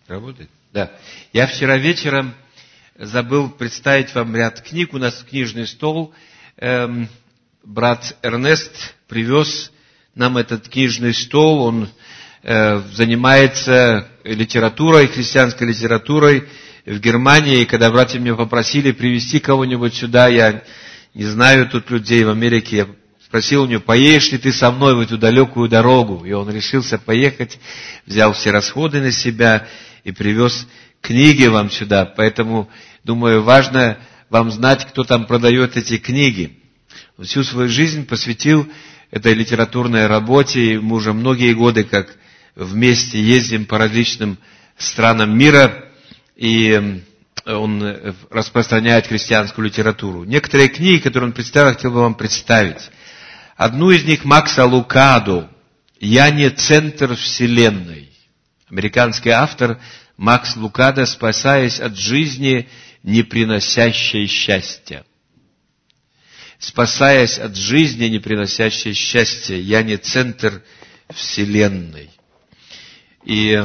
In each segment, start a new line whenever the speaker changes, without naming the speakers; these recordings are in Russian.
Работает? Да. Я вчера вечером забыл представить вам ряд книг. У нас книжный стол. Брат Эрнест привез нам этот книжный стол. Он занимается литературой, христианской литературой в Германии. И когда братья меня попросили привезти кого-нибудь сюда, я не знаю тут людей в Америке, я спросил у него, поедешь ли ты со мной в эту далекую дорогу? И он решился поехать, взял все расходы на себя и привез книги вам сюда. Поэтому, думаю, важно вам знать, кто там продает эти книги. Он всю свою жизнь посвятил этой литературной работе. И мы уже многие годы как вместе ездим по различным странам мира. И он распространяет христианскую литературу. Некоторые книги, которые он представил, хотел бы вам представить. Одну из них Макса Лукадо «Я не центр вселенной». Американский автор Макс Лукадо, спасаясь от жизни, не приносящей счастья. Спасаясь от жизни, не приносящей счастья. Я не центр вселенной. И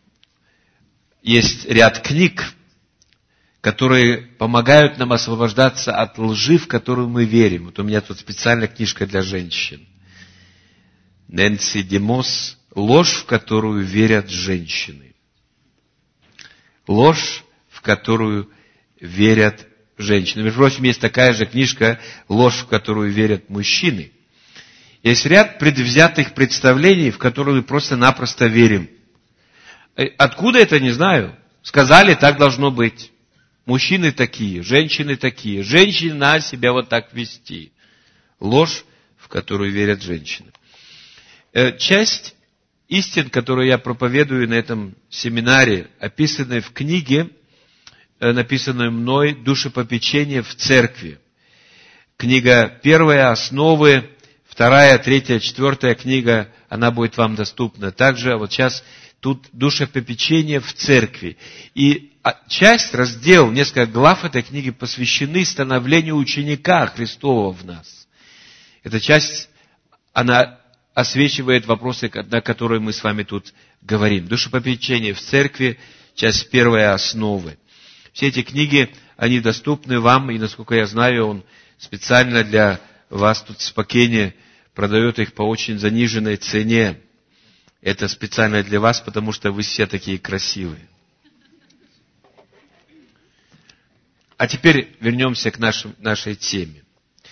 есть ряд книг, которые помогают нам освобождаться от лжи, в которую мы верим. Вот у меня тут специальная книжка для женщин. Нэнси Демос «Ложь, в которую верят женщины». Ложь, в которую верят женщины. Между прочим, есть такая же книжка «Ложь, в которую верят мужчины». Есть ряд предвзятых представлений, в которые мы просто-напросто верим. Откуда это, не знаю. Сказали, так должно быть. Мужчины такие, женщины такие. Женщины надо себя вот так вести. Ложь, в которую верят женщины. Часть истин, которую я проповедую на этом семинаре, описаны в книге, написанной мной «Душепопечение в церкви». Книга первая, «Основы», вторая, третья, четвертая книга, она будет вам доступна. Также вот сейчас тут «Душепопечение в церкви». И раздел, несколько глав этой книги посвящены становлению ученика Христова в нас. Эта часть, она освещает вопросы, на которые мы с вами тут говорим. Душепопечение в церкви, часть первая, «Основы». Все эти книги, они доступны вам, и, насколько я знаю, он специально для вас тут в Спокене продает их по очень заниженной цене. Это специально для вас, потому что вы все такие красивые. А теперь вернемся к нашей теме.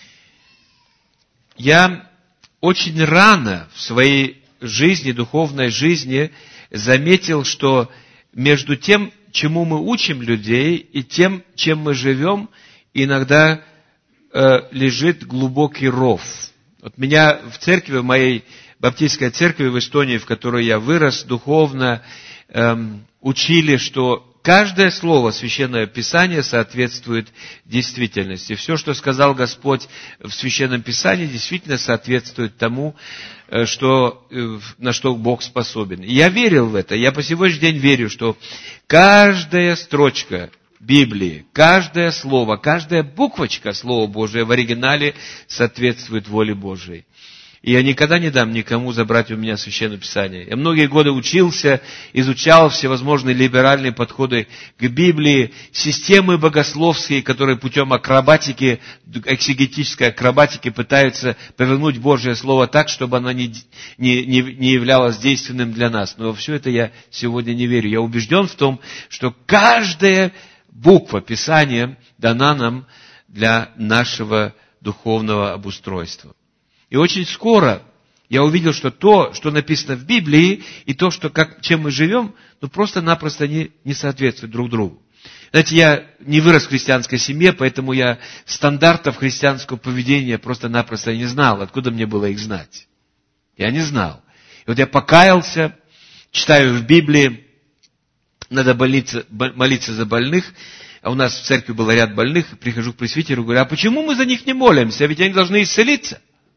Я очень рано в своей жизни, духовной жизни, заметил, что между тем, чему мы учим людей, и тем, чем мы живем, иногда лежит глубокий ров. Вот меня в церкви, в моей баптистской церкви в Эстонии, в которой я вырос, духовно учили, что каждое слово Священного Писания соответствует действительности. Все, что сказал Господь в Священном Писании, действительно соответствует тому, на что Бог способен. И я верил в это. Я по сегодняшний день верю, что каждая строчка Библии, каждое слово, каждая буквочка Слова Божия в оригинале соответствует воле Божией. И я никогда не дам никому забрать у меня Священное Писание. Я многие годы учился, изучал всевозможные либеральные подходы к Библии, системы богословские, которые путем акробатики, экзегетической акробатики пытаются повернуть Божье Слово так, чтобы оно не являлось действенным для нас. Но во все это я сегодня не верю. Я убежден в том, что каждая буква Писания дана нам для нашего духовного обустройства. И очень скоро я увидел, что то, что написано в Библии, и то, чем мы живем, просто-напросто не соответствует друг другу. Знаете, я не вырос в христианской семье, поэтому я стандартов христианского поведения просто-напросто не знал. Откуда мне было их знать? Я не знал. И вот я покаялся, читаю в Библии, надо молиться за больных. А у нас в церкви был ряд больных, прихожу к пресвитеру, говорю, а почему мы за них не молимся? Ведь они должны исцелиться.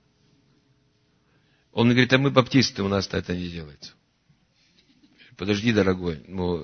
Он говорит, а мы баптисты, у нас-то это не делается. Подожди, дорогой,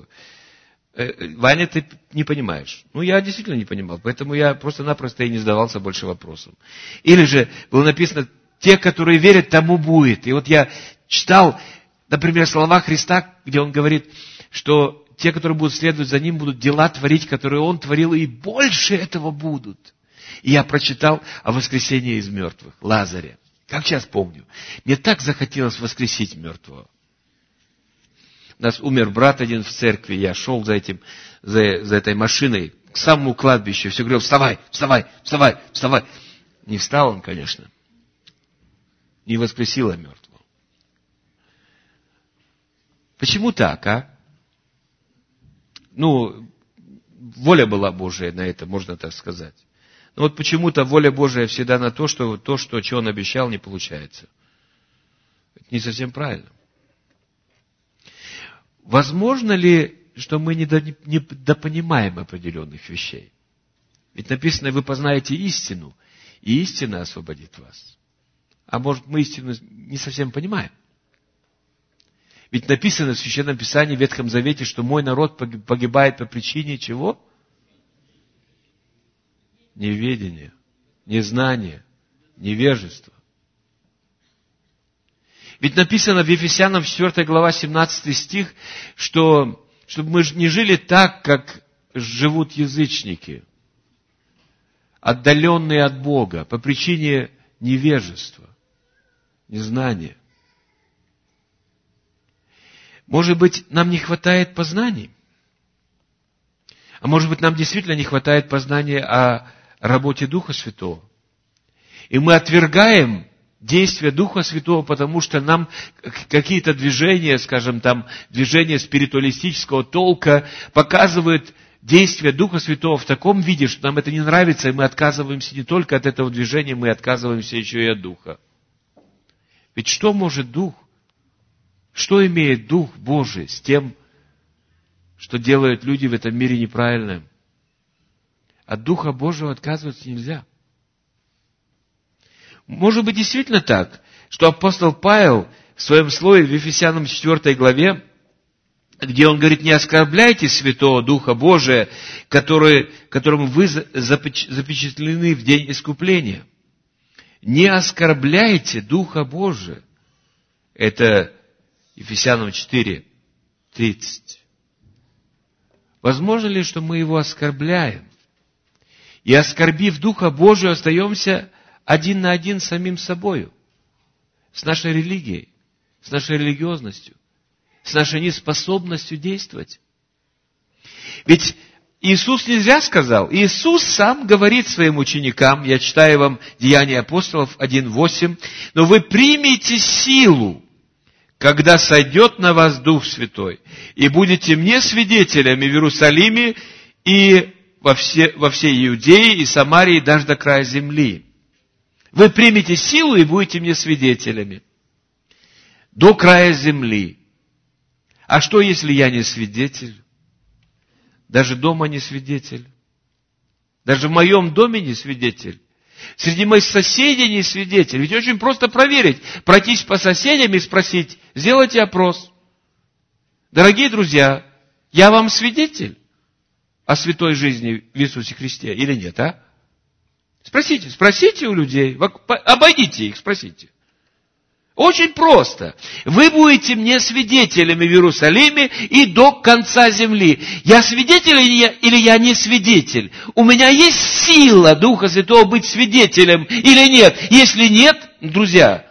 Ваня, ты не понимаешь. Я действительно не понимал, поэтому я просто-напросто и не задавался больше вопросом. Или же было написано, те, которые верят, тому будет. И вот я читал, например, слова Христа, где Он говорит, что те, которые будут следовать за Ним, будут дела творить, которые Он творил, и больше этого будут. И я прочитал о воскресении из мертвых, Лазаря. Как сейчас помню. Мне так захотелось воскресить мертвого. У нас умер брат один в церкви, я шел за этой машиной к самому кладбищу, все говорил: вставай, вставай, вставай, вставай. Не встал он, конечно. Не воскресила мертвого. Почему так, а? Воля была Божия на это, можно так сказать. Но вот почему-то воля Божия всегда на то, что что Он обещал, не получается. Это не совсем правильно. Возможно ли, что мы недопонимаем определенных вещей? Ведь написано: вы познаете истину, и истина освободит вас. А может, мы истину не совсем понимаем? Ведь написано в Священном Писании, в Ветхом Завете, что мой народ погибает по причине чего? Неведения, незнания, невежества. Ведь написано в Ефесянам 4 глава 17 стих, что чтобы мы не жили так, как живут язычники, отдаленные от Бога по причине невежества, незнания. Может быть, нам не хватает познаний? А может быть, нам действительно не хватает познания о работе Духа Святого? И мы отвергаем действия Духа Святого, потому что нам какие-то движения, скажем, движения спиритуалистического толка показывают действия Духа Святого в таком виде, что нам это не нравится, и мы отказываемся не только от этого движения, мы отказываемся еще и от Духа. Ведь что может Дух? Что имеет Дух Божий с тем, что делают люди в этом мире неправильным? От Духа Божьего отказываться нельзя. Может быть, действительно так, что апостол Павел в своем слове в Ефесянам 4 главе, где он говорит: не оскорбляйте Святого Духа Божия, которым вы запечатлены в день искупления. Не оскорбляйте Духа Божия. Это Ефесянам 4, 30. Возможно ли, что мы его оскорбляем? И, оскорбив Духа Божия, остаемся один на один с самим собою, с нашей религией, с нашей религиозностью, с нашей неспособностью действовать. Ведь Иисус не зря сказал. Иисус сам говорит своим ученикам, я читаю вам Деяния апостолов 1:8, но вы примете силу, когда сойдет на вас Дух Святой, и будете мне свидетелями в Иерусалиме и во всей Иудее и Самарии, даже до края земли. Вы примете силу и будете мне свидетелями до края земли. А что, если я не свидетель? Даже дома не свидетель. Даже в моем доме не свидетель. Среди моих соседей не свидетель. Ведь очень просто проверить. Пройтись по соседям и спросить: сделайте опрос. Дорогие друзья, я вам свидетель о святой жизни в Иисусе Христе или нет, а? Спросите у людей, обойдите их, спросите. Очень просто. Вы будете мне свидетелями в Иерусалиме и до конца земли. Я свидетель или я не свидетель? У меня есть сила Духа Святого быть свидетелем или нет? Если нет, друзья,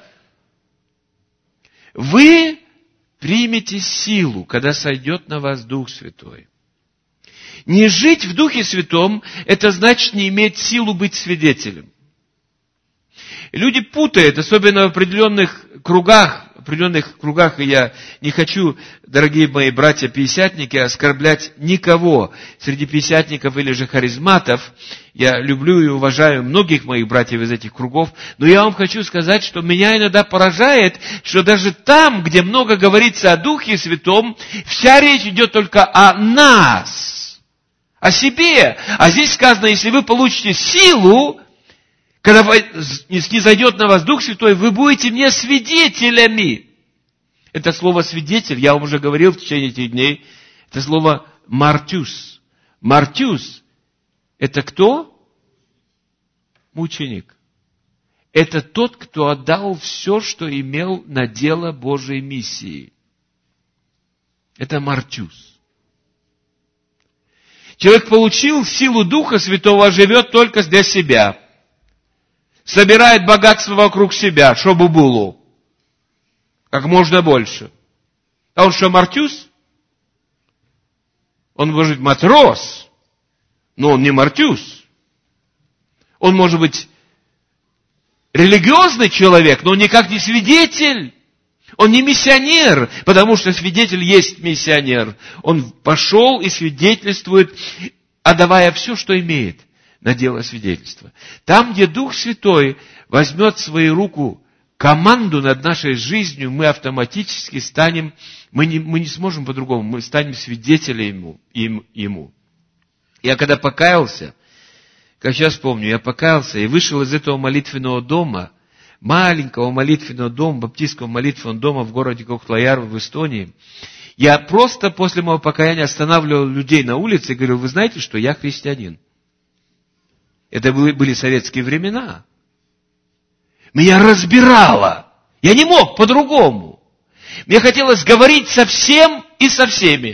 вы примете силу, когда сойдет на вас Дух Святой. Не жить в Духе Святом, это значит не иметь силу быть свидетелем. Люди путают, особенно в определенных кругах, и я не хочу, дорогие мои братья-пятидесятники, оскорблять никого среди пятидесятников или же харизматов. Я люблю и уважаю многих моих братьев из этих кругов, но я вам хочу сказать, что меня иногда поражает, что даже там, где много говорится о Духе Святом, вся речь идет только о нас, о себе. А здесь сказано, если вы получите силу, когда снизойдет на вас Дух Святой, вы будете мне свидетелями. Это слово «свидетель», я вам уже говорил в течение этих дней, это слово «мартюс». Мартюс – это кто? Мученик. Это тот, кто отдал все, что имел на дело Божьей миссии. Это мартюс. Человек получил силу Духа Святого, а живет только для себя. Собирает богатство вокруг себя, чтобы было. Как можно больше. А он что, Мартюс? Он может быть матрос, но он не Мартюс. Он может быть религиозный человек, но он никак не свидетель. Он не миссионер, потому что свидетель есть миссионер. Он пошел и свидетельствует, отдавая все, что имеет, на дело свидетельства. Там, где Дух Святой возьмет в свою руку команду над нашей жизнью, мы автоматически станем, мы не сможем по-другому, мы станем свидетелями Ему. Я когда покаялся, как сейчас помню, я покаялся и вышел из этого молитвенного дома, маленького молитвенного дома, баптистского молитвенного дома в городе Кохтаяр в Эстонии. Я просто после моего покаяния останавливал людей на улице и говорил: вы знаете, что я христианин. Это были советские времена. Меня разбирало. Я не мог по-другому. Мне хотелось говорить со всем и со всеми.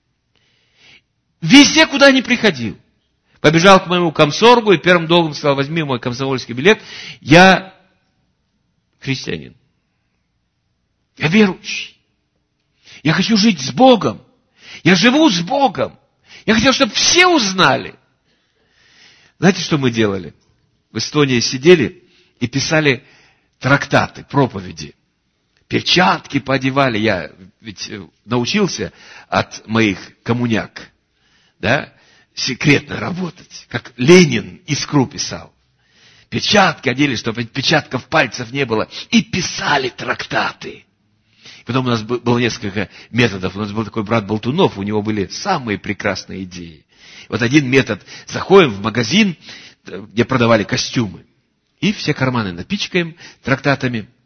Везде, куда ни приходил. Побежал к моему комсоргу и первым долгом сказал: возьми мой комсомольский билет. Я христианин. Я верующий. Я хочу жить с Богом. Я живу с Богом. Я хотел, чтобы все узнали. Знаете, что мы делали? В Эстонии сидели и писали трактаты, проповеди. Перчатки поодевали. Я ведь научился от моих коммуняк, да, секретно работать, как Ленин искру писал. Перчатки одели, чтобы отпечатков пальцев не было. И писали трактаты. Потом у нас было несколько методов. У нас был такой брат Болтунов, у него были самые прекрасные идеи. Вот один метод. Заходим в магазин, где продавали костюмы. И все карманы напичкаем трактатами.